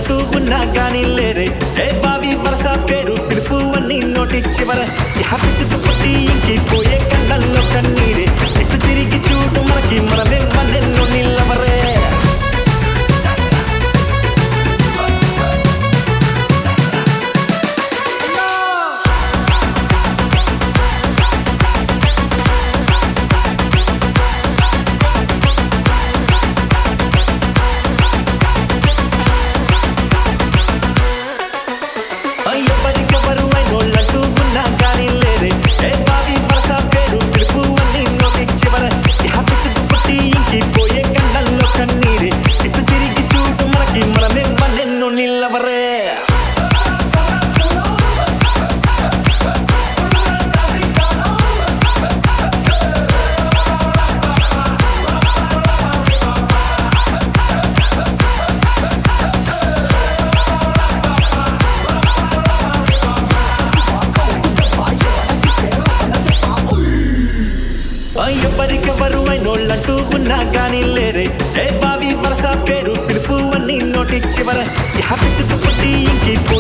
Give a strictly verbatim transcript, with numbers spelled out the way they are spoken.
ఉన్నోళ్ళంటూ ఉన్నా గానీ లేరే ఏ వావి వరస పేరు పిలుపు అన్ని నోటి చివర హ్యాపీసుకు పుట్టి ఇంకి పోయే కళ్ళల్లో కన్నీరే ఎటు తిరిగి చూడు మనకి మనమే మనెన్నో నిల్లవరే ఎవరికెవరు అయినోళ్ళంటూ ఉన్నా గానీ లేరే ఏ వావి వరస పేరు పిలుపు అన్ని నోటి చివర హ్యాపీసుకు పుట్టి ఇంకి పోయే కళ్ళల్లో కన్నీరే ఎటు తిరిగి చూడు మనకి మనమే మనెన్నో నిల్లవరే ఎవరికెవరు అయినోళ్ళంటూ ఉన్నా గానీ లేరే ఏ వావి వరస పేరు పిలుపు అన్ని నోటి చివర హ్యాపీసుకు పుట్టి ఇంకి